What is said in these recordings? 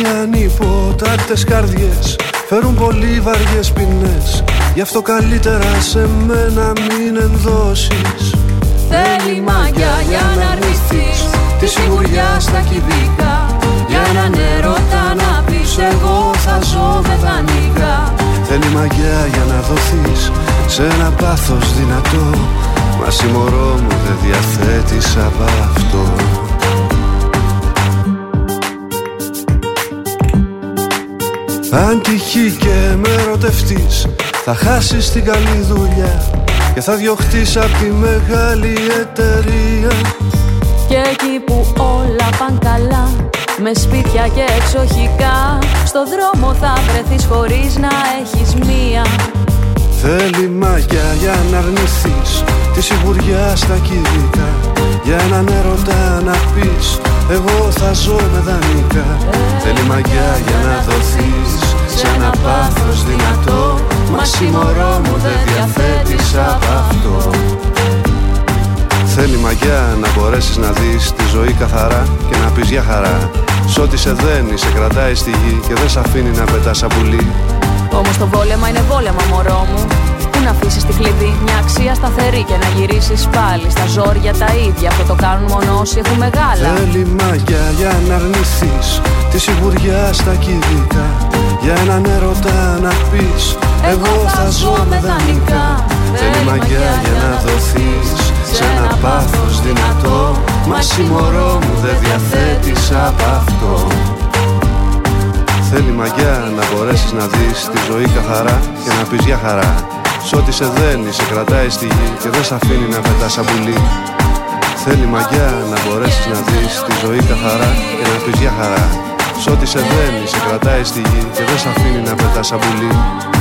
ανυποτάκτες καρδιές φέρουν πολύ βαριές ποινές. Γι' αυτό καλύτερα σε μένα μην ενδώσεις. Θέλει μαγιά για να αρνηθείς τη σιγουριά στα κυβικά. Για έναν έρωτα να πεις εγώ θα ζω με δανεικά. Θέλει μαγιά για να δοθείς σε ένα πάθος δυνατό. Μα συμμορώ μου δεν διαθέτεις απ' αυτό. Αν τυχεί και με ερωτευτείς, θα χάσεις την καλή δουλειά και θα διωχτείς απ' τη μεγάλη εταιρεία. Και εκεί που όλα παν καλά, με σπίτια και εξοχικά, στο δρόμο θα βρεθείς χωρίς να έχεις μία. Θέλει μαγιά για να αρνηθείς τη σιγουριά στα κυβικά. Για έναν έρωτα να πεις εγώ θα ζω με δανεικά. Θέλει μαγιά για να δοθείς σε ένα πάθος δυνατό. Μα συμμορώ μου δεν διαθέτεις απ' αυτό. Θέλει μαγιά να μπορέσεις να δεις τη ζωή καθαρά και να πεις για χαρά. Σ' ό,τι σε δένει, σε κρατάει στη γη και δεν σ' αφήνει να πετάς σαν πουλί. Όμως το βόλεμα είναι βόλεμα, μωρό μου. Πού να αφήσεις τη κλειδί, μια αξία σταθερή και να γυρίσεις πάλι στα ζόρια τα ίδια. Αυτό το κάνουν μόνο όσοι έχουν μεγάλα. Θέλει μαγιά για να αρνηθείς τη σιγουριά στα κυβικά. Για έναν έρωτα να πεις εγώ θα ζω με δανεικά. Θέλει μαγιά για να δοθείς σε ένα πάθος δυνατό. Μα συμμορώ μου δεν διαθέτεις απ' αυτό. Θέλει μαγιά να μπορέσεις να δεις τη ζωή καθαρά και να πεις για χαρά. Σ' ό,τι σε δένει, σε κρατάει στη γη και δεν σ' αφήνει να πετάς σαν πουλί. Θέλει μαγιά να μπορέσεις να δεις τη ζωή καθαρά και να πεις για χαρά. Σ' ό,τι σε δένει, σε κρατάει στη γη και δεν σ' αφήνει να πετάς σαν πουλί.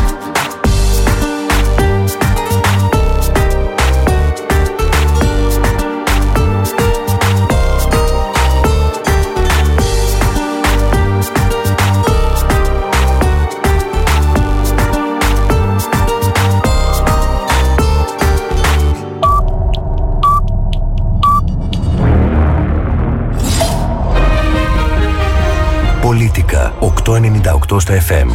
Πολίτικα 898 στα FM.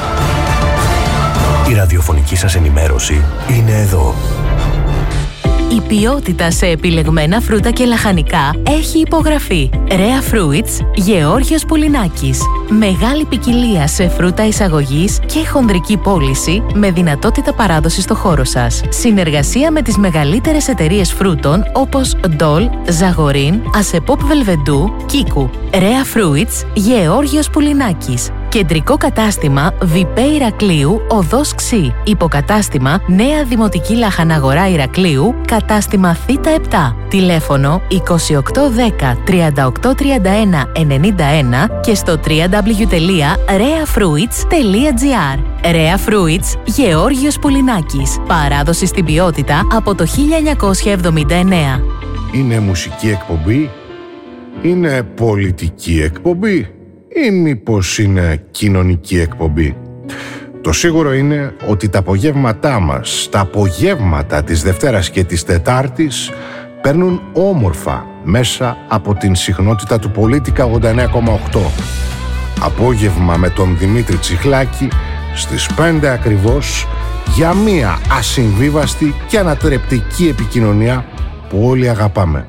Η ραδιοφωνική σας ενημέρωση είναι εδώ. Η ποιότητα σε επιλεγμένα φρούτα και λαχανικά έχει υπογραφεί. Rare Fruits, Γεώργιος Πουλινάκης. Μεγάλη ποικιλία σε φρούτα εισαγωγής και χονδρική πώληση με δυνατότητα παράδοση στο χώρο σας. Συνεργασία με τις μεγαλύτερες εταιρείες φρούτων όπως Ντόλ, Ζαγορίν, Ασεπόπ Βελβεντού, Κίκου. Rare Fruits, Γεώργιος Πουλινάκης. Κεντρικό κατάστημα Βιπέ Ηρακλείου, Οδός Ξή. Υποκατάστημα Νέα Δημοτική Λαχαναγορά Ηρακλείου, κατάστημα Θήτα 7. Τηλέφωνο 2810 3831 91 και στο www.reafruits.gr. Rare Fruits, Γεώργιος Πουλινάκης. Παράδοση στην ποιότητα από το 1979. Είναι μουσική εκπομπή? Είναι πολιτική εκπομπή? Ή μήπως είναι κοινωνική εκπομπή? Το σίγουρο είναι ότι τα απογεύματά μας, τα απογεύματα της Δευτέρας και της Τετάρτης παίρνουν όμορφα μέσα από την συχνότητα του Πολίτικα 89,8. Απόγευμα με τον Δημήτρη Τσιχλάκη στις 5 ακριβώς για μία ασυμβίβαστη και ανατρεπτική επικοινωνία που όλοι αγαπάμε.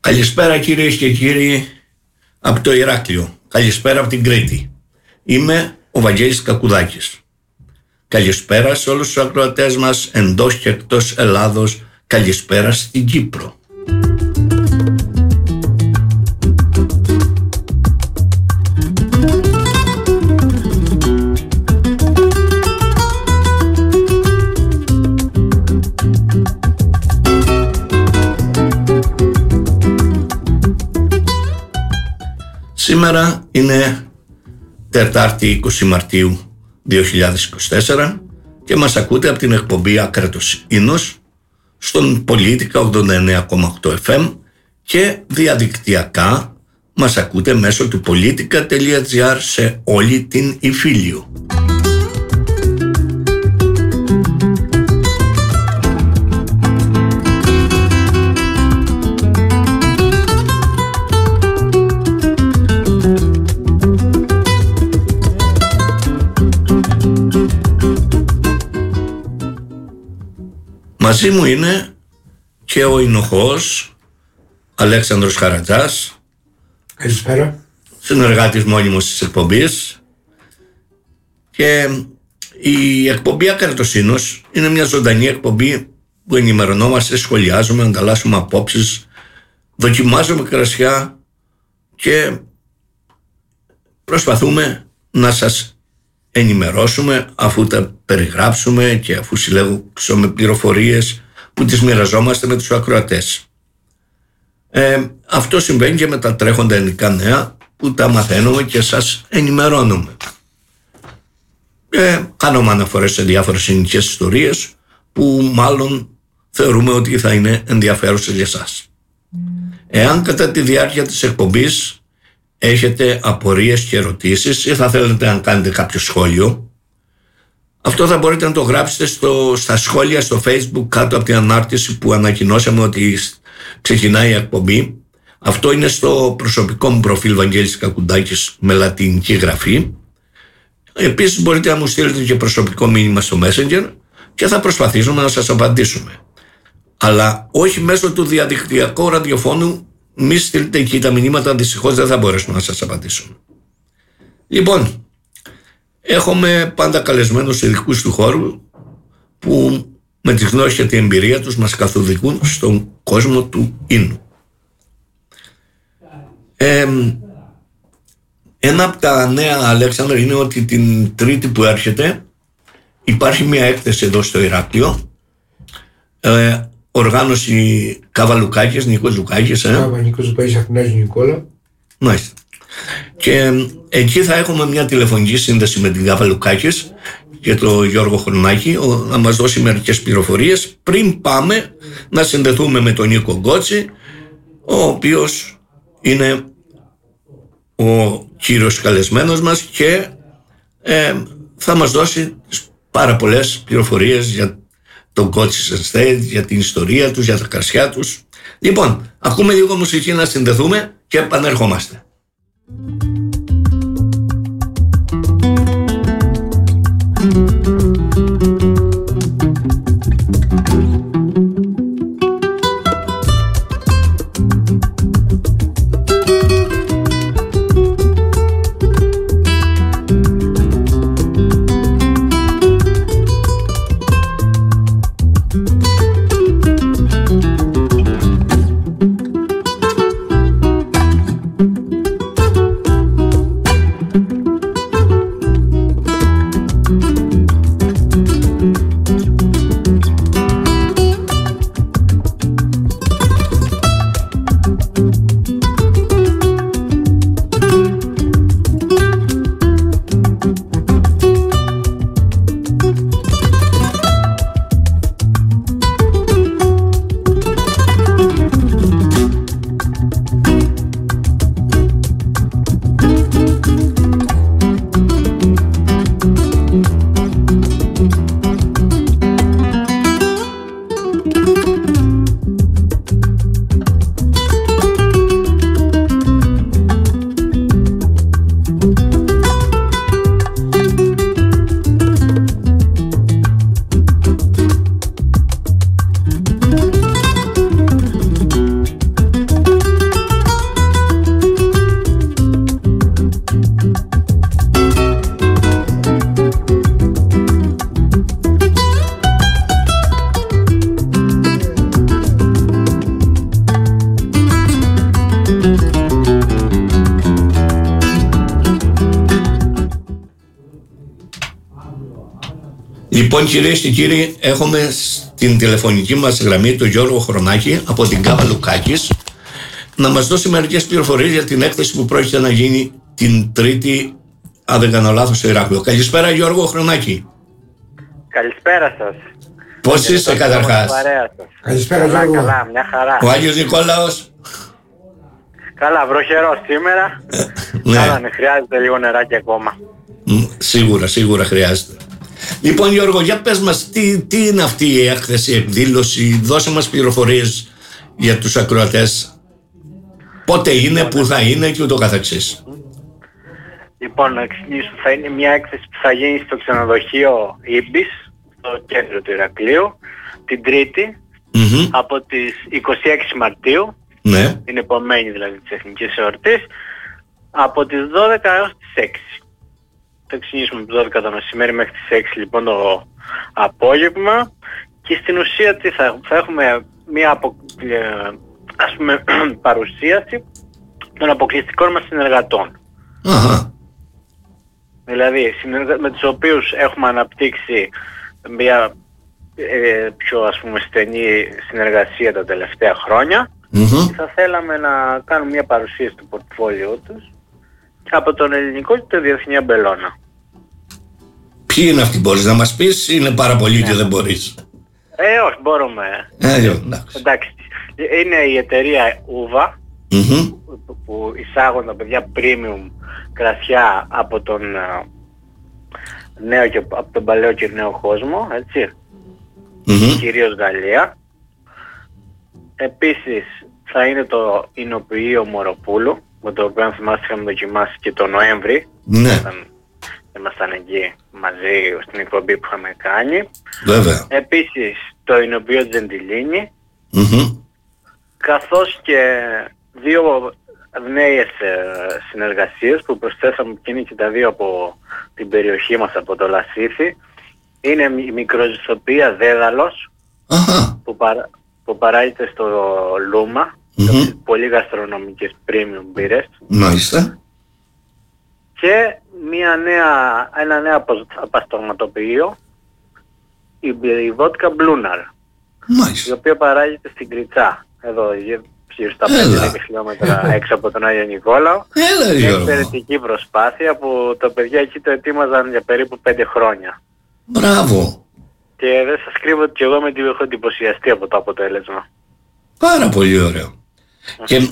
Καλησπέρα κυρίες και κύριοι από το Ηράκλειο. Καλησπέρα από την Κρήτη. Είμαι ο Βαγγέλης Κακουδάκης. Καλησπέρα σε όλους τους ακροατές μας εντός και εκτός Ελλάδος. Καλησπέρα στην Κύπρο. Σήμερα είναι Τετάρτη 20 Μαρτίου 2024 και μας ακούτε από την εκπομπή Άκρατος Ίνος στον Πολίτικα 89,8 FM και διαδικτυακά μας ακούτε μέσω του politica.gr σε όλη την Ιφίλιο. Μαζί μου είναι και ο εινοχός Αλέξανδρος Χαρατζάς. Καλησπέρα. Συνεργάτης μόνιμος της εκπομπής. Και η εκπομπή Άκρατος Ίνος είναι μια ζωντανή εκπομπή που ενημερωνόμαστε, σχολιάζουμε, ανταλλάσσουμε απόψεις, δοκιμάζουμε κρασιά και προσπαθούμε να σας ενημερώσουμε αφού τα περιγράψουμε και αφού συλλέγουμε πληροφορίες που τις μοιραζόμαστε με τους ακροατές. Αυτό συμβαίνει και με τα τρέχοντα ελληνικά νέα που τα μαθαίνουμε και σας ενημερώνουμε. Κάνουμε αναφορές σε διάφορες ελληνικές ιστορίες που μάλλον θεωρούμε ότι θα είναι ενδιαφέρουσες για εσάς. Εάν κατά τη διάρκεια της εκπομπής έχετε απορίες και ερωτήσεις ή θα θέλετε να κάνετε κάποιο σχόλιο, αυτό θα μπορείτε να το γράψετε στα σχόλια στο Facebook κάτω από την ανάρτηση που ανακοινώσαμε ότι ξεκινάει η εκπομπή. Αυτό είναι στο προσωπικό μου προφίλ Βαγγέλης Κακουδάκης με λατινική γραφή. Επίσης μπορείτε να μου στείλετε και προσωπικό μήνυμα στο Messenger και θα προσπαθήσουμε να σας απαντήσουμε. Αλλά όχι μέσω του διαδικτυακού ραδιοφώνου. Μη στείλετε εκεί τα μηνύματα, δυστυχώς δεν θα μπορέσουμε να σας απαντήσουμε. Λοιπόν, έχουμε πάντα καλεσμένους ειδικούς του χώρου που με τη γνώση και την εμπειρία τους μας καθοδηγούν στον κόσμο του ίνου. Ένα από τα νέα, Αλέξανδρα, είναι ότι την Τρίτη που έρχεται υπάρχει μια έκθεση εδώ στο Ηράκλειο, οργάνωση Κάβα Λουκάκης, Νίκος Λουκάκης. Νίκος Λουκάκης, Αθηνάς Νικόλα. Μάλιστα. Και εκεί θα έχουμε μια τηλεφωνική σύνδεση με την Κάβα Λουκάκης και τον Γιώργο Χρονάκη να μας δώσει μερικές πληροφορίες πριν πάμε να συνδεθούμε με τον Νίκο Γκότσι, ο οποίος είναι ο κύριος καλεσμένος μας και θα μας δώσει πάρα πολλές πληροφορίες για τον Coaches Estate, για την ιστορία τους, για τα κρασιά τους. Λοιπόν, ακούμε λίγο μουσική να συνδεθούμε και επανερχόμαστε. Λοιπόν, κυρίες και κύριοι, έχουμε στην τηλεφωνική μας γραμμή τον Γιώργο Χρονάκη από την Κάβα Λουκάκης να μας δώσει μερικές πληροφορίες για την έκθεση που πρόκειται να γίνει την Τρίτη, αν δεν κάνω λάθος, στο Ηράκλειο. Καλησπέρα, Γιώργο Χρονάκη. Καλησπέρα σας. Πώς είστε καταρχάς? Καλησπέρα, Γιώργο. Καλά, μια χαρά. Ο Άγιος Νικόλαος? Καλά, βροχερό σήμερα. Ναι. Καλά, ναι, χρειάζεται λίγο νεράκι ακόμα. Σίγουρα χρειάζεται. Λοιπόν, Γιώργο, για πες μας, τι είναι αυτή η έκθεση, εκδήλωση, δώσε μας πληροφορίες για τους ακροατές. Πότε είναι, πού θα είναι και ούτω καθεξής. Λοιπόν, να ξεκινήσω, θα είναι μια έκθεση που θα γίνει στο ξενοδοχείο Ήμπης, στο κέντρο του Ηρακλείου, την Τρίτη, από τις 26 Μαρτίου, ναι. την επομένη δηλαδή της Εθνικής Εορτής, από τις 12 έως τις 6. Θα ξεκινήσουμε από τις 12 το μεσημέρι μέχρι τις 6 λοιπόν το απόγευμα, και στην ουσία τι θα έχουμε μια ας πούμε παρουσίαση των αποκλειστικών μας συνεργατών. Δηλαδή με τους οποίους έχουμε αναπτύξει μια πιο ας πούμε στενή συνεργασία τα τελευταία χρόνια, και θα θέλαμε να κάνουμε μια παρουσίαση του πορτφόλιου τους από τον ελληνικό και το διεθνή αμπελώνα. Ποιοι είναι αυτοί, μπορείς να μας πεις, είναι πάρα πολλοί και δεν μπορείς? Όχι, μπορούμε. Εντάξει. Είναι η εταιρεία Uva, που εισάγουν τα παιδιά premium κρασιά από τον νέο και από τον παλαιό και νέο κόσμο, έτσι. Κυρίως Γαλλία. Επίσης θα είναι το εινοποιείο Μοροπούλου, με το οποίο αν θυμάστε είχαμε δοκιμάσει και το Νοέμβρη. Ναι. Όταν ήμασταν εκεί μαζί στην εκπομπή που είχαμε κάνει. Βέβαια. Επίσης το εινοποιείο Τζεντιλίνι, καθώς και δύο νέες συνεργασίες που προσθέσαμε, και είναι και τα δύο από την περιοχή μας, από το Λασίθι. Είναι η μικροζυθοποιία Δέδαλος, που παράγεται στο Λούμα, πολύ γαστρονομικές premium μπύρες. Μάλιστα. Και ένα νέο απαστρωματοποιείο, η βότκα Μπλούναρ, η οποία παράγεται στην Κριτσά, εδώ γύρω στα 5 χιλιόμετρα έξω από τον Άγιο Νικόλαο. Είναι εξαιρετική προσπάθεια που τα παιδιά εκεί το ετοίμαζαν για περίπου 5 χρόνια. Μπράβο. Και δεν σας κρύβω ότι και εγώ έχω εντυπωσιαστεί από το αποτέλεσμα. Πάρα πολύ ωραίο. Και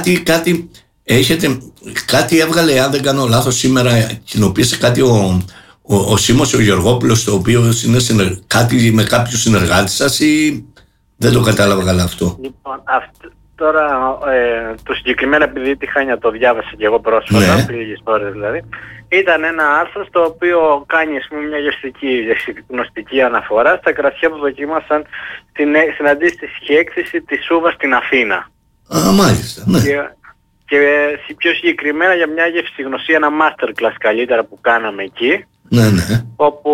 κάτι έβγαλε, αν δεν κάνω λάθος, σήμερα κοινοποίησε κάτι ο Σίμος ο Γεωργόπουλος, το οποίο είναι κάτι με κάποιους συνεργάτες σας, ή δεν το κατάλαβα καλά αυτό? Λοιπόν, τώρα το συγκεκριμένο, επειδή τη Χάνια το διάβασα και εγώ πρόσφατα, πριν λίγες ώρες δηλαδή, ήταν ένα άρθρο στο οποίο κάνει ας πούμε μια γευστική αναφορά στα κρασιά που δοκίμασαν στην αντίστοιχη έκθεση της Uva στην Αθήνα. Μάλιστα, ναι. Και πιο συγκεκριμένα για μια γευστιγνωσία, ένα masterclass καλύτερα που κάναμε εκεί, όπου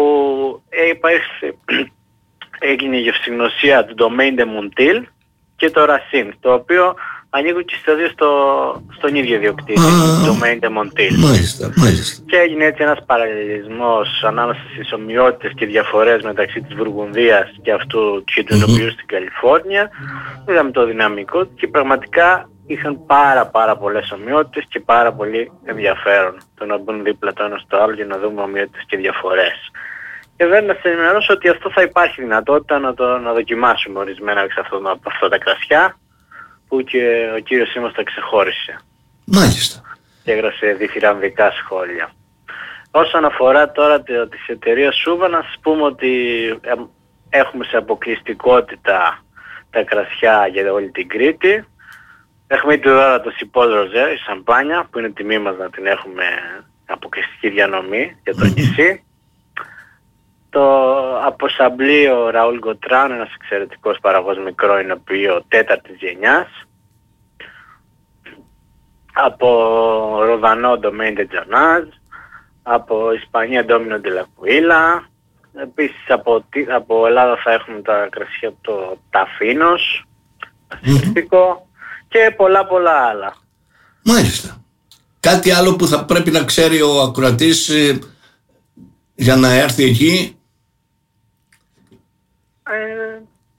έγινε η γευστιγνωσία του Domaine de Montil και το Racine, το οποίο ανήκουν και στα δύο στον ίδιο ιδιοκτήτη, το Domaine de Montil. Μάλιστα. Και έγινε έτσι ένας παραλληλισμός ανάμεσα στις ομοιότητες και διαφορές μεταξύ της Βουργουνδίας και αυτού και του ενοποιού στην Καλιφόρνια. Είδαμε το δυναμικό και πραγματικά είχαν πάρα πολλές ομοιότητες και πάρα πολύ ενδιαφέρον το να μπουν δίπλα το ένα στο άλλο για να δούμε ομοιότητες και διαφορές. Και βέβαια να σας ενημερώσω ότι αυτό θα υπάρχει δυνατότητα να δοκιμάσουμε ορισμένα εξ αυτά τα κρασιά, που και ο κύριος Σίμος τα ξεχώρισε. Μάλιστα. Και έγραψε διθυραμβικά σχόλια. Όσον αφορά τώρα της εταιρείας Uva, να σας πούμε ότι έχουμε σε αποκλειστικότητα τα κρασιά για όλη την Κρήτη. Έχουμε ήδη τώρα το Σιπόλ Ροζέ, η σαμπάνια, που είναι τιμή μας να την έχουμε αποκλειστική διανομή για το νησί. Το αποσαμπλείο Ραούλ Γκοτράν, ένας εξαιρετικός παραγωγός μικρό εινοποιείο τέταρτης γενιάς. Από Ροδανό Domaine de Jonaz, από Ισπανία Domino de la Cuila. Επίσης από Ελλάδα θα έχουμε τα κρασιά από το Ταφίνος, και πολλά άλλα. Μάλιστα. Κάτι άλλο που θα πρέπει να ξέρει ο ακροατής για να έρθει εκεί?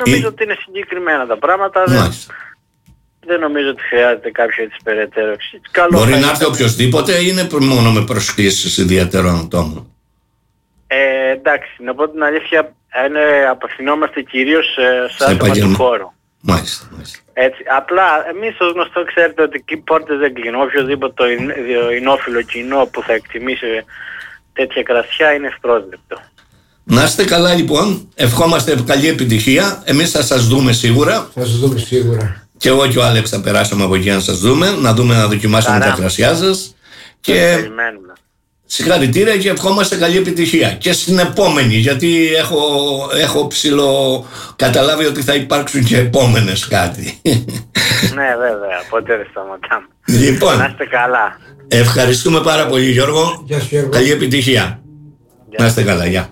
Νομίζω ότι είναι συγκεκριμένα τα πράγματα. Δεν νομίζω ότι χρειάζεται κάποιο έτσι περαιτέρω. Μπορεί να έρθει οποιοσδήποτε ή είναι μόνο με προσκλήσεις ιδιαίτερων ατόμων? Εντάξει, να πω την αλήθεια, απευθυνόμαστε κυρίως σε άτομα του χώρου. Μάλιστα. Έτσι, απλά εμείς ως γνωστό ξέρετε ότι οι πόρτες δεν κλείνουν. Οποιοδήποτε εινόφιλο κοινό που θα εκτιμήσει τέτοια κρασιά είναι ευπρόσδεκτο. Να είστε καλά λοιπόν, ευχόμαστε καλή επιτυχία. Εμείς θα σας δούμε σίγουρα. Θα σας δούμε σίγουρα. Και εγώ και ο Άλεξ θα περάσουμε από εκεί να σας δούμε, να δοκιμάσουμε τα κρασιά σας. Και περιμένουμε. Συγχαρητήρια και ευχόμαστε καλή επιτυχία. Και στην επόμενη, γιατί έχω καταλάβει ότι θα υπάρξουν και επόμενες κάτι. Ναι, βέβαια, ποτέ δεν σταματάμε. Λοιπόν, να είστε καλά. Ευχαριστούμε πάρα πολύ, Γιώργο. Γεια σου, Γιώργο. Καλή επιτυχία. Να είστε καλά, γεια.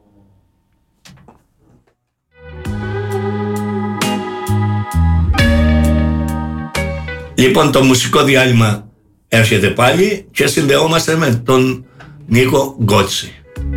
Λοιπόν, το μουσικό διάλειμμα έρχεται πάλι και συνδεόμαστε με τον Νίκο Γκότση.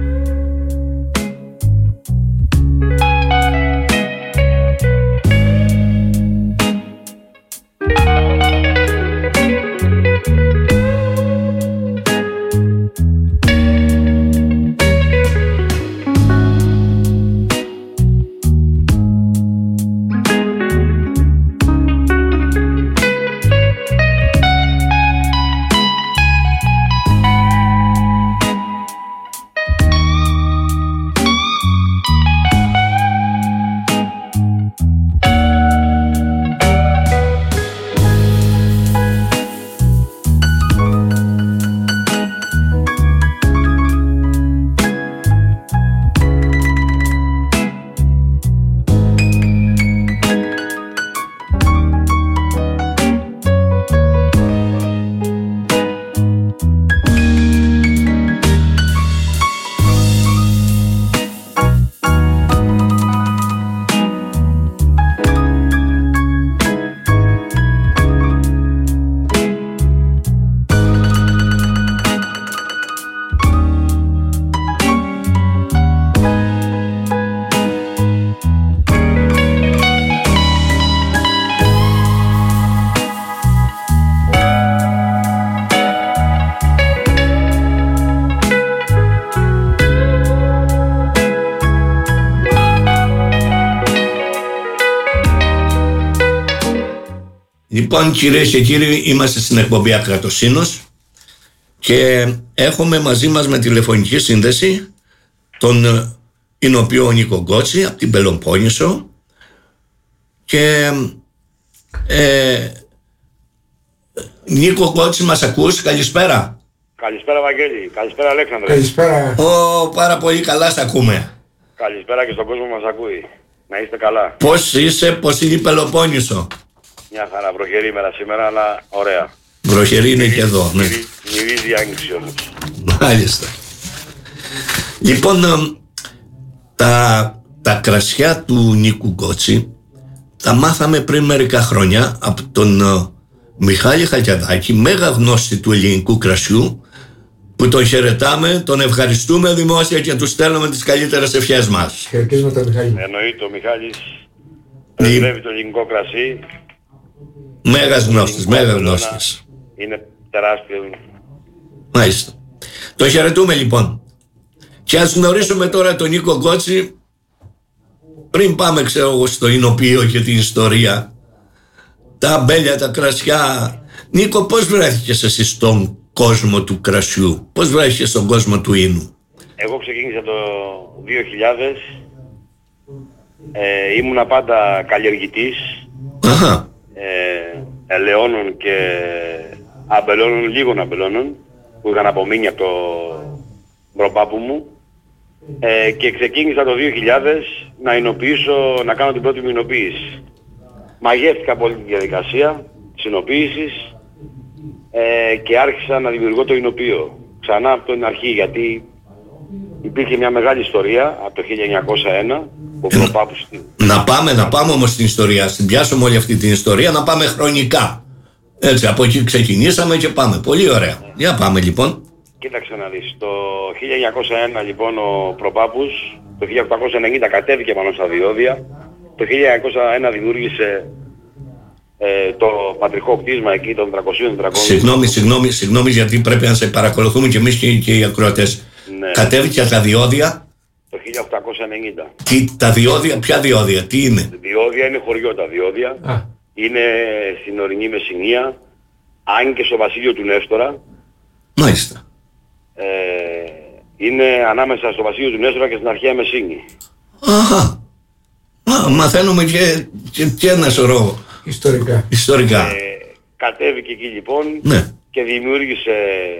Λοιπόν, κυρίες και κύριοι, είμαστε στην εκπομπή Ακρατοσύνος και έχουμε μαζί μας με τηλεφωνική σύνδεση τον εινοποιό Νίκο Γκότση από την Πελοπόννησο και Νίκο Γκότση, μας ακούς? Καλησπέρα. Καλησπέρα Βαγγέλη, καλησπέρα Αλέξανδρε. Καλησπέρα. Πάρα πολύ καλά σ' ακούμε. Καλησπέρα και στον κόσμο μας ακούει. Να είστε καλά. Πώς είσαι, πώς είναι η Πελοπόννησο? Μια χαρά, βροχερή ημέρα σήμερα, αλλά ωραία. Βροχερή είναι και εδώ, ναι. Μυρίζει άνοιξη όμως. Μάλιστα. Λοιπόν, τα κρασιά του Νίκου Γκότση τα μάθαμε πριν μερικά χρόνια από τον Μιχάλη Χαλκιαδάκη, μέγα γνώστη του ελληνικού κρασιού, που τον χαιρετάμε, τον ευχαριστούμε δημόσια και του στέλνουμε τις καλύτερες ευχές μας. Χαιρετίσματα Μιχάλη. Εννοείται, ο Μιχάλης πρεσβεύει το ελληνικό κρασί. Μέγας γνώστης, μέγα γνώστης. Είναι τεράστιο. Μάλιστα. Το χαιρετούμε λοιπόν. Και ας γνωρίσουμε τώρα τον Νίκο Γκότση, πριν πάμε ξέρω εγώ στο εινοποιείο και την ιστορία, τα αμπέλια, τα κρασιά. Νίκο, πώς βρέθηκες εσύ στον κόσμο του κρασιού? Πώς βρέθηκες στον κόσμο του ίνου? Εγώ ξεκίνησα το 2000. Ήμουνα πάντα καλλιεργητής. Αχα. Ελαιώνων και αμπελώνων, λίγων αμπελώνων που είχαν απομείνει από το προπάπου μου, και ξεκίνησα το 2000 να εινοποιήσω, να κάνω την πρώτη μου εινοποίηση. Μαγεύτηκα πολύ τη διαδικασία της εινοποίησης και άρχισα να δημιουργώ το εινοποιείο ξανά από την αρχή, γιατί υπήρχε μια μεγάλη ιστορία από το 1901 που προπάπους. Να πάμε όμως στην ιστορία, στην πιάσουμε όλη αυτή την ιστορία, να πάμε χρονικά. Έτσι, από εκεί ξεκινήσαμε και πάμε. Πολύ ωραία. Για πάμε λοιπόν. Κοίταξε να δεις. Το 1901 λοιπόν ο προπάπους, το 1890 κατέβηκε πάνω στα διόδια το 1901 δημιούργησε το πατρικό κτίσμα εκεί των 300. Συγγνώμη γιατί πρέπει να σε παρακολουθούμε και εμείς και οι ακροατές. Ναι. Κατέβηκε τα διόδια Το 1890. Τα διόδια, ποια διόδια, τι είναι? Διόδια είναι χωριό τα διόδια. Είναι στην ορεινή Μεσσηνία, αν και στο βασίλειο του Νέστορα. Μάλιστα. Είναι ανάμεσα στο βασίλειο του Νέστορα και στην αρχαία Μεσσήνη. Αχα. Μαθαίνουμε και ένα σωρό ιστορικά. Κατέβηκε εκεί λοιπόν, ναι, και δημιούργησε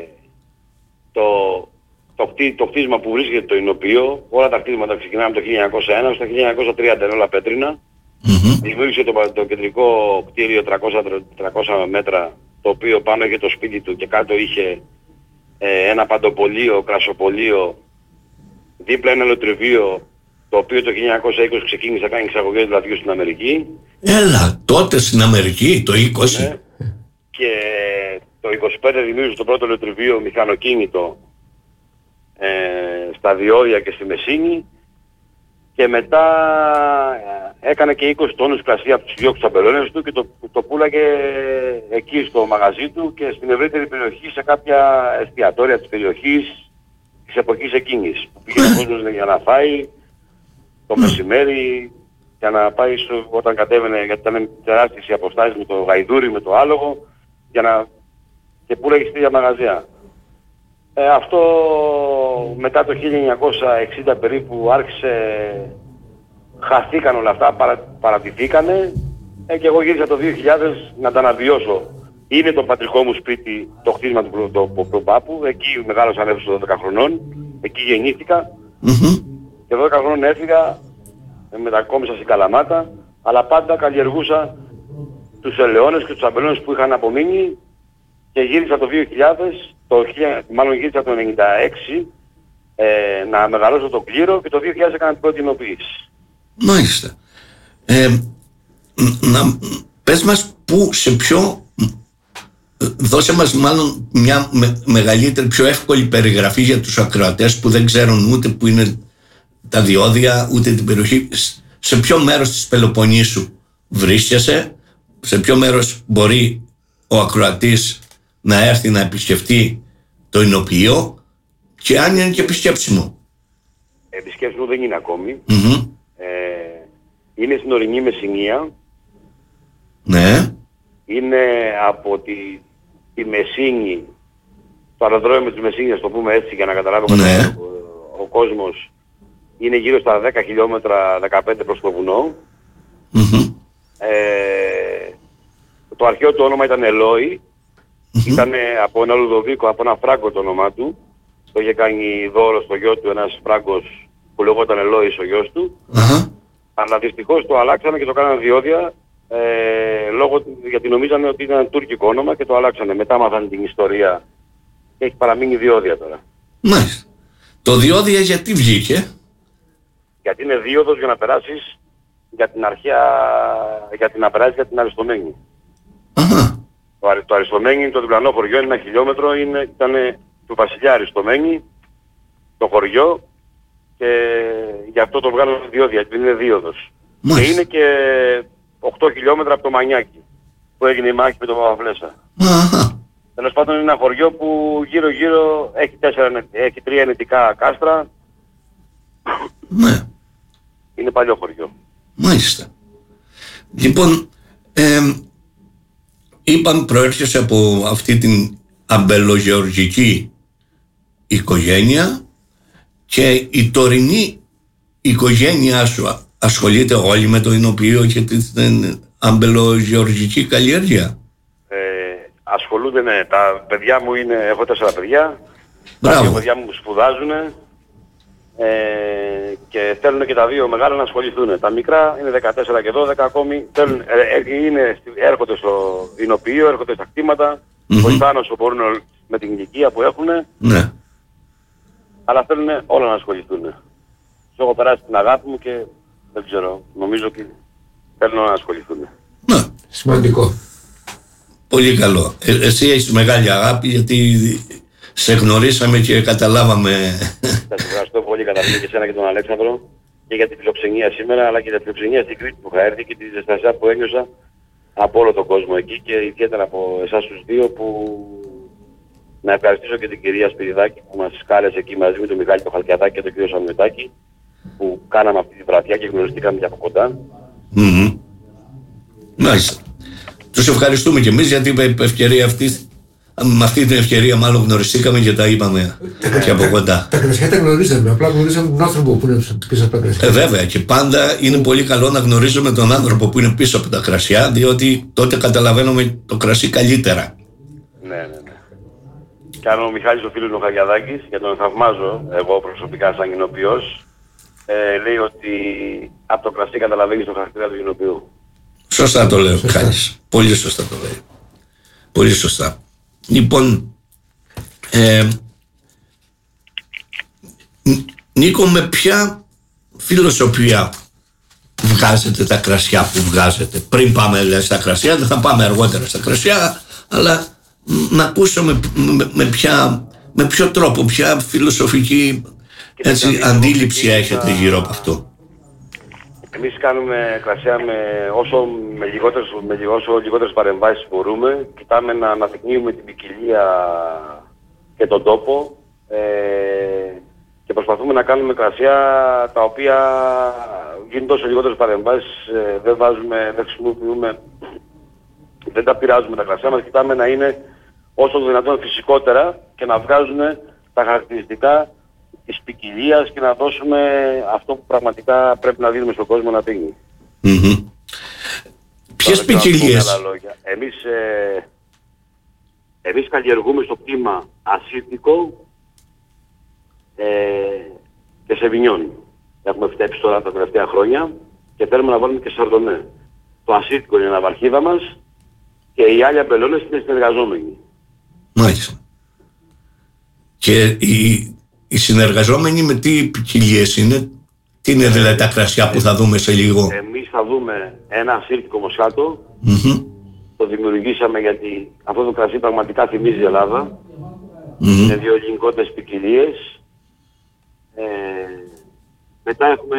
το κτίσμα που βρίσκεται το Ινοποιείο. Όλα τα κτίσματα ξεκινάμε το 1901 στο 1930, είναι όλα πέτρινα. Δημιούργησε το κεντρικό κτίριο 300 μέτρα, το οποίο πάνω είχε το σπίτι του και κάτω είχε ένα παντοπολείο, κρασοπολείο, δίπλα ένα λοτριβείο, το οποίο το 1920 ξεκίνησε να κάνει εξαγωγές λαδιού στην Αμερική. Έλα, τότε στην Αμερική, το 20. Ναι. Και το 25 δημιούργησε το πρώτο λοτριβείο μηχανοκίνητο στα Διόδια και στη Μεσσήνη, και μετά έκανε και 20 τόνους κρασί από τους διόξους αμπελώνες του και το πουλάγε εκεί στο μαγαζί του και στην ευρύτερη περιοχή, σε κάποια εστιατόρια της περιοχής της εποχής εκείνης, που πήγε ο κόσμος για να φάει το μεσημέρι, για να πάει όταν κατέβαινε, γιατί ήταν τεράστιες οι αποστάσεις με το γαϊδούρι, με το άλογο, και πουλάγε στη ίδια μαγαζιά. Αυτό μετά το 1960 περίπου άρχισε, χαθήκαν όλα αυτά, παρατηθήκανε, και εγώ γύρισα το 2000 να τα αναβιώσω. Είναι το πατρικό μου σπίτι, το χτίσμα του προπάπου, εκεί μεγάλωσα, ανέφερα 12 χρονών, εκεί γεννήθηκα, και 12 χρονών έφυγα, μετακόμισα στην Καλαμάτα, αλλά πάντα καλλιεργούσα τους ελαιώνες και τους αμπελώνες που είχαν απομείνει, και γύρισα το 2000, μάλλον γύρισα το 1996, να μεγαλώσω το κλήρο, και το 2000 έκανα την πρώτη εινοποίηση. Μάλιστα. Πες μας πού, σε ποιο, δώσε μας μάλλον μια μεγαλύτερη, πιο εύκολη περιγραφή για τους ακροατές που δεν ξέρουν ούτε που είναι τα διόδια, ούτε την περιοχή. Σε ποιο μέρος της Πελοποννήσου βρίσκεσαι, σε ποιο μέρος μπορεί ο ακροατής να έρθει να επισκεφτεί το Ινοποιείο, και αν είναι και επισκέψιμο? Επισκέψιμο δεν είναι ακόμη. Είναι στην ορεινή Μεσσηνία. Ναι. Είναι από τη Μεσσήνη, το αεροδρόμιο της Μεσσήνης, το πούμε έτσι για να καταλάβει ο κόσμος, είναι γύρω στα 10 χιλιόμετρα, 15 προς το βουνό. Το αρχαίο του όνομα ήταν Ελόη. Ήταν από ένα Λουδοβίκο, από ένα Φράγκο το όνομά του. Το είχε κάνει δώρο στο γιο του ένας Φράγκος που λεγόταν Ελόης ο γιος του. Αλλά δυστυχώς το αλλάξανε και το κάνανε Διόδια, γιατί νομίζανε ότι ήταν τουρκικό όνομα και το αλλάξανε. Μετά μάθανε την ιστορία και έχει παραμείνει Διόδια τώρα. Μάλιστα. Το Διόδια γιατί βγήκε? Γιατί είναι δίωδος για να περάσεις για την αρχαία, να περάσεις για την Αριστομένη. Το Αριστομένη, το διπλανό χωριό, είναι 1 χιλιόμετρο, ήταν του βασιλιά Αριστομένη το χωριό, και γι' αυτό το βγάλω Διόδια, γιατί είναι δίωδος. Και είναι και 8 χιλιόμετρα από το Μανιάκι, που έγινε η μάχη με τον Παπαφλέσσα. Τέλος πάντων είναι ένα χωριό που γύρω γύρω έχει 3 ενετικά κάστρα. Ναι. Είναι παλιό χωριό. Μάλιστα. Λοιπόν, είπαμε προέρχεσαι από αυτή την αμπελογεωργική οικογένεια, και η τωρινή οικογένειά σου ασχολείται όλοι με το Ινοποιείο και την αμπελογεωργική καλλιέργεια? Ασχολούνται, ναι. Τα παιδιά μου έχω 4 παιδιά. Μπράβο. Τα 2 παιδιά μου σπουδάζουν, και θέλουν και τα 2 μεγάλα να ασχοληθούν. Τα μικρά είναι 14 και 12 ακόμη. Έρχονται στο Ινοποιείο, έρχονται στα κτήματα, βοηθάνε όσο μπορούν με την ηλικία που έχουν. Ναι. Αλλά θέλουν όλα να ασχοληθούν. Τους έχω περάσει την αγάπη μου και δεν ξέρω, νομίζω ότι θέλουν να ασχοληθούν. Ναι. Σημαντικό. Πολύ καλό. Εσύ έχεις μεγάλη αγάπη, γιατί σε γνωρίσαμε και καταλάβαμε. Σας ευχαριστώ πολύ, καταρχήν και εσένα και τον Αλέξανδρο. και για την φιλοξενία σήμερα, αλλά και για την φιλοξενία στην Κρήτη που είχα έρθει και τη ζεστασιά που ένιωσα από όλο τον κόσμο εκεί και ιδιαίτερα από εσάς τους δύο που να ευχαριστήσω και την κυρία Σπυριδάκη που μας κάλεσε εκεί μαζί με τον Μιχάλη τον Χαλκιαδάκη και τον κύριο Σαμιωτάκη που κάναμε αυτή τη βραδιά και γνωριστήκαμε και από κοντά. Μάλιστα. Τους ευχαριστούμε και εμείς γιατί με ευκαιρία αυτή, με αυτή την ευκαιρία μάλλον γνωριστήκαμε και τα είπαμε και από κοντά. Τα κρασιά τα γνωρίζαμε, απλά γνωρίζαμε τον άνθρωπο που είναι πίσω από τα κρασιά. Βέβαια και πάντα είναι πολύ καλό να γνωρίζουμε τον άνθρωπο που είναι πίσω από τα κρασιά, διότι τότε καταλαβαίνουμε το κρασί καλύτερα. Ναι. Και αν ο Μιχάλης ο φίλος ο Χαλκιαδάκης, για τον θαυμάζω εγώ προσωπικά σαν γυνοποιός, λέει ότι από το κρασί καταλαβαίνεις τον χαρακτήρα του γυνοποιού. Σωστά το λέει ο Μιχάλης. Πολύ σωστά το λέει. Πολύ σωστά. Λοιπόν, Νίκο, με ποια φιλοσοφία βγάζετε τα κρασιά που βγάζετε? Πριν πάμε στα κρασιά, δεν θα πάμε αργότερα στα κρασιά, αλλά να ακούσουμε με ποιο τρόπο, ποια φιλοσοφική αντίληψη έχετε γύρω από αυτό. Εμείς κάνουμε κρασιά με όσο λιγότερες παρεμβάσεις μπορούμε. Κοιτάμε να αναδεικνύουμε την ποικιλία και τον τόπο και προσπαθούμε να κάνουμε κρασιά τα οποία γίνονται όσο λιγότερες παρεμβάσεις. Δεν χρησιμοποιούμε, δεν τα πειράζουμε τα κρασιά μας. Κοιτάμε να είναι όσο δυνατόν φυσικότερα και να βγάζουν τα χαρακτηριστικά της ποικιλίας και να δώσουμε αυτό που πραγματικά πρέπει να δίνουμε στον κόσμο να πίνει. Ποιες ποικιλίες? Εμείς καλλιεργούμε στο κτήμα ασίτικο και σεβινιόν. Έχουμε φτέψει τώρα τα τελευταία χρόνια και θέλουμε να βάλουμε και σαρδονέ. Το ασίτικο είναι η ναυαρχίδα μας και οι άλλοι αμπελώνες είναι συνεργαζόμενοι. Μάλιστα. Και οι συνεργαζόμενοι με τι ποικιλίες είναι? Τι είναι δηλαδή τα κρασιά που θα δούμε σε λίγο? Εμείς θα δούμε ένα ασύρτικο μοσχάτο. Το δημιουργήσαμε γιατί αυτό το κρασί πραγματικά θυμίζει Ελλάδα. Είναι δύο ελληνικότες ποικιλίες. Μετά έχουμε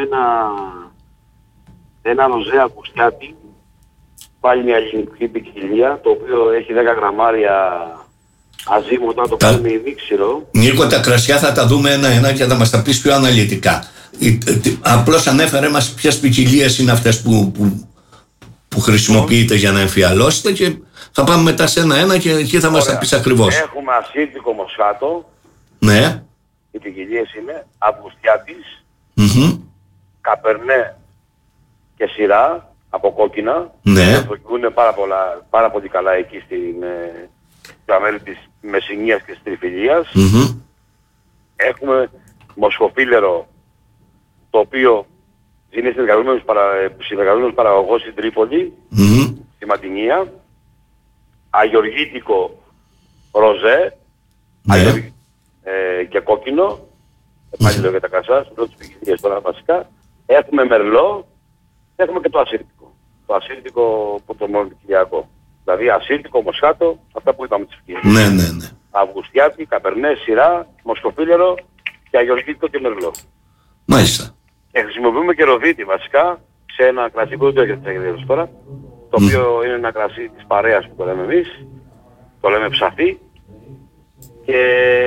ένα ροζέ ακουστιάτη, πάλι μια ελληνική ποικιλία, το οποίο έχει 10 γραμμάρια αζύμωτα, το κάνουμε ημίξιρο. Νίκο, τα κρασιά θα τα δούμε ένα-ένα και θα μας τα πεις πιο αναλυτικά. Απλώς ανέφερε μας ποιες ποικιλίες είναι αυτές που χρησιμοποιείτε για να εμφιαλώσετε και θα πάμε μετά σε ένα-ένα και εκεί θα μας τα πεις ακριβώς. Έχουμε ασύρτικο μοσχάτο. Ναι. Οι ποικιλίες είναι Αυγουστιάτης, Καπερνέ και Σειρά από κόκκινα. Ναι. Προκυβούν πάρα πολύ καλά εκεί στα μέρη της Μεσσηνίας και της Τριφυλίας. Έχουμε μοσχοφίλερο, το οποίο είναι συνεργαζόμενος παραγωγός στην Τρίπολη, στη Ματινία. Αγιοργίτικο ροζέ, και κόκκινο. Πάλι λέω για τα κρασιά, λέω τις ποικιλίες τώρα βασικά. Έχουμε μερλό, έχουμε και το ασύρτικο. Το ασύρτικο που το μονοπικιλιακό. Δηλαδή ασύρτικο, μοσχάτο, αυτά που είπαμε τις ποικιλίες. Ναι. Αυγουστιάτη, Καπερνέ, Σειρά, Μοσχοφίλερο και Αγιοργίτικο και μερλό. Μάλιστα. Και χρησιμοποιούμε και ροδίτη βασικά σε ένα κρασί που δεν το έχετε εξαγγελίσει τώρα. Το οποίο είναι ένα κρασί της παρέας που το λέμε εμείς. Το λέμε ψαθί. Και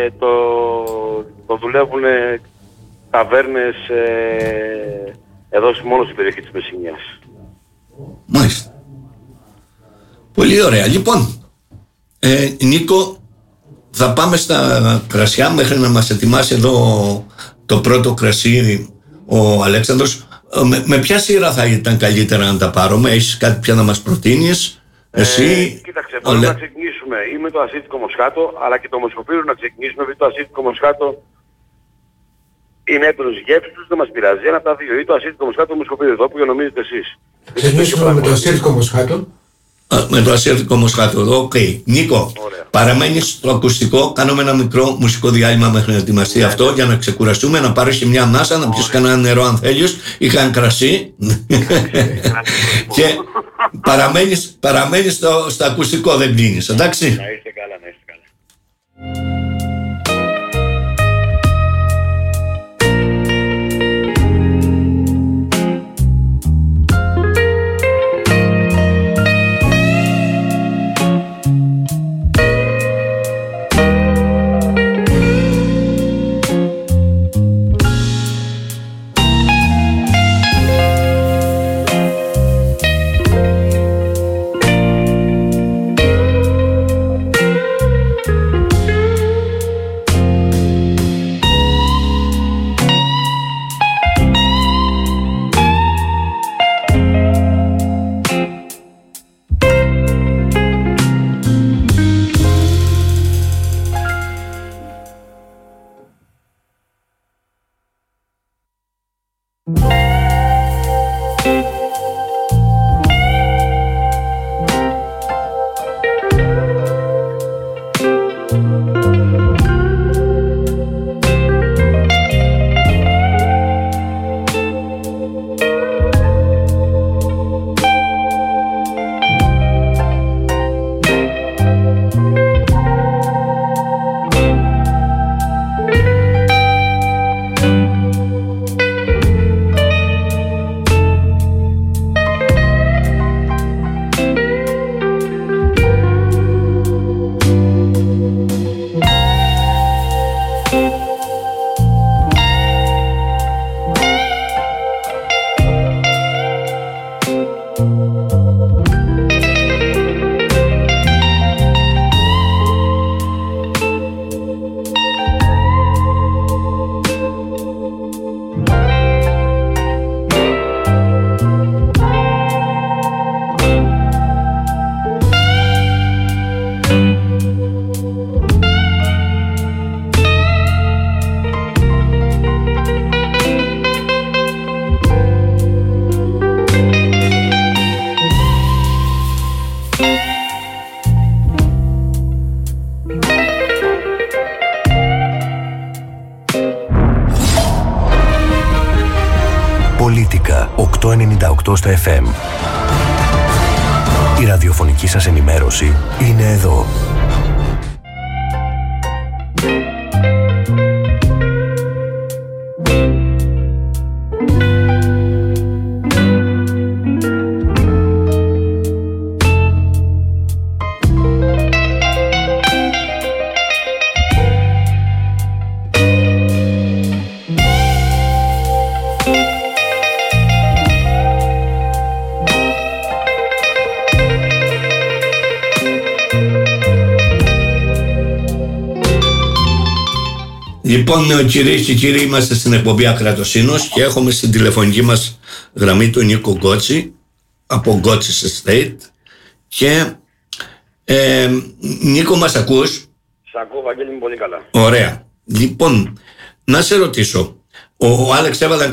το δουλεύουν ταβέρνες εδώ μόνο στην περιοχή της Μεσσηνίας. Μάλιστα. Πολύ ωραία. Λοιπόν, Νίκο, θα πάμε στα κρασιά μέχρι να μας ετοιμάσει εδώ το πρώτο κρασί ο Αλέξανδρος. Με ποια σειρά θα ήταν καλύτερα να τα πάρουμε? Έχεις κάτι πια να μας προτείνεις? Εσύ... Κοίταξε, μπορούμε να ξεκινήσουμε ή με το ασίτικο μοσχάτο, αλλά και το μοσχοφίλιο να ξεκινήσουμε, γιατί το ασίτικο μοσχάτο είναι έτοιμος γεύση τους, δεν μας πειράζει. Ένα από τα δύο, ή το ασίτικο μοσχάτο ή το μοσχοφίλιο, εδώ που νομίζετε εσείς. Ξεκινήσουμε με το ασίτικο μοσχάτο. Με το ασύρτικο μοσχάτο. Οκ. Νίκο, παραμένεις στο ακουστικό. Κάνουμε ένα μικρό μουσικό διάλειμμα μέχρι να ετοιμαστεί αυτό για να ξεκουραστούμε, να πάρεις και μια ανάσα, να πιεις κανένα νερό αν θέλεις ή καν κρασί. Και παραμένεις στο ακουστικό, δεν κλείνεις, εντάξει. Να είστε καλά, να είστε καλά. 98 στα FM. Η ραδιοφωνική σας ενημέρωση είναι εδώ. Λοιπόν, κυρίες και κύριοι, είμαστε στην εκπομπή Ακρατοσύνος και έχουμε στην τηλεφωνική μας γραμμή τον Νίκο Γκότση από Γκότσις Estate. Και Νίκο, μας ακούς? Σ' ακούω, Βαγγέλη μου, πολύ καλά. Ωραία. Λοιπόν, να σε ρωτήσω, ο Άλεξ έβαλε